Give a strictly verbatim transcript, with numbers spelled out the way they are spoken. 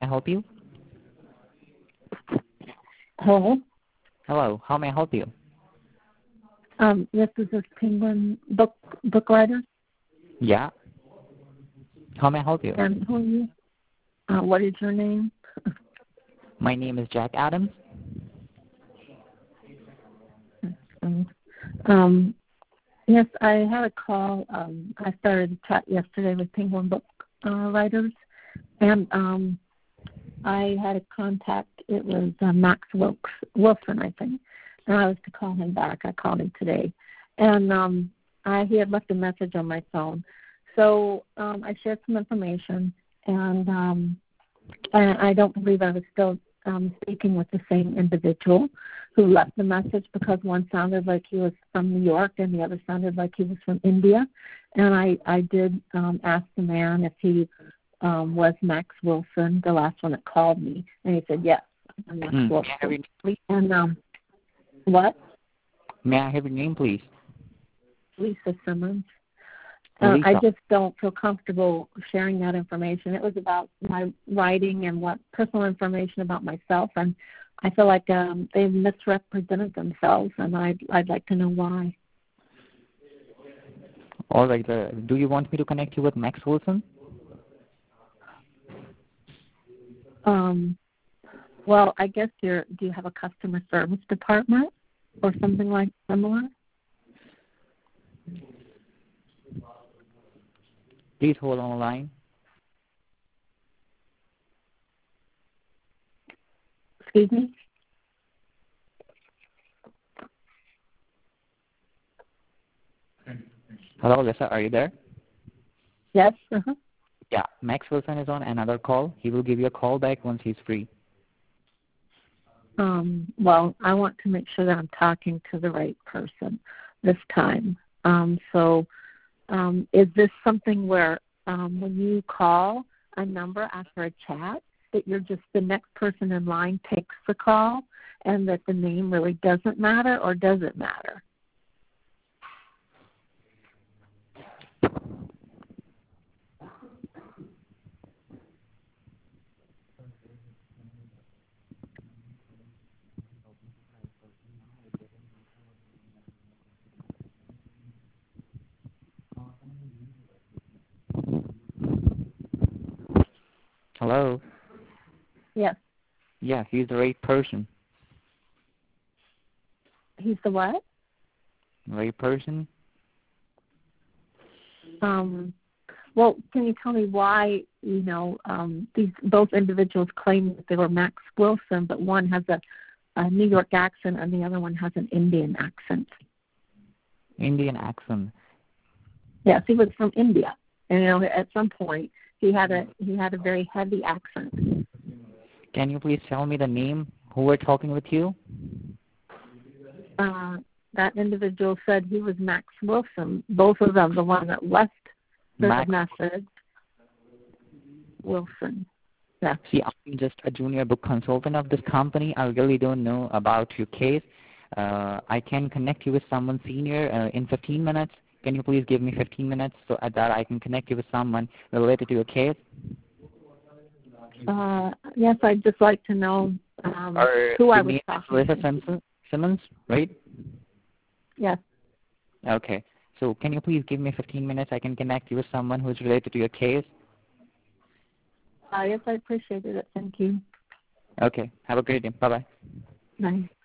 I help you? Hello. Hello, how may I help you? Um, yes, this is Penguin book book writer. Yeah. How may I help you? And who are you? Uh, what is your name? My name is Jack Adams. Um, yes, I had a call. Um, I started a chat yesterday with Penguin book uh, writers, and um, I had a contact. It was uh, Max Wilkes, Wilson, I think, and I was to call him back. I called him today, and um, I, he had left a message on my phone. So um, I shared some information, and um, and I don't believe I was still um, speaking with the same individual who left the message, because one sounded like he was from New York and the other sounded like he was from India. And I, I did um, ask the man if he um, was Max Wilson, the last one that called me, and he said, yes, I'm Max Mm. Wilson. May I have your name, please? And um, what? May I have your name, please? Lisa Simmons. Uh, Lisa. I just don't feel comfortable sharing that information. It was about my writing and what personal information about myself, and I feel like um, they misrepresented themselves, and I'd, I'd like to know why. All right. Uh, do you want me to connect you with Max Wilson? Um, well, I guess you're. Do you have a customer service department or something like similar? Please hold on the line. Excuse me? Hello, Lisa. Are you there? Yes. Uh-huh. Yeah. Max Wilson is on another call. He will give you a call back once he's free. Um, well, I want to make sure that I'm talking to the right person this time. Um, so um, is this something where um, when you call a number after a chat, that you're just the next person in line takes the call, and that the name really doesn't matter, or does it matter? Hello? Yes. Yeah, he's the right person. He's the what? Right person? Um, well, can you tell me why, you know, um, these both individuals claim that they were Max Wilson, but one has a, a New York accent and the other one has an Indian accent? Indian accent. Yes, he was from India, and you know, at some point he had a he had a very heavy accent. Can you please tell me the name? Who were talking with you? Uh, that individual said he was Max Wilson. Both of them, the one that left the Max. message, Wilson. Yeah. See, I'm just a junior book consultant of this company. I really don't know about your case. Uh, I can connect you with someone senior uh, in fifteen minutes. Can you please give me fifteen minutes so at that I can connect you with someone related to your case? Uh, yes, I'd just like to know um, Or who I your was name is talking Lisa to. Simpson, Simmons, right? Yes. Okay. So can you please give me fifteen minutes? I can connect you with someone who's related to your case. Uh, yes, I appreciated it. Thank you. Okay. Have a great day. Bye-bye. Bye.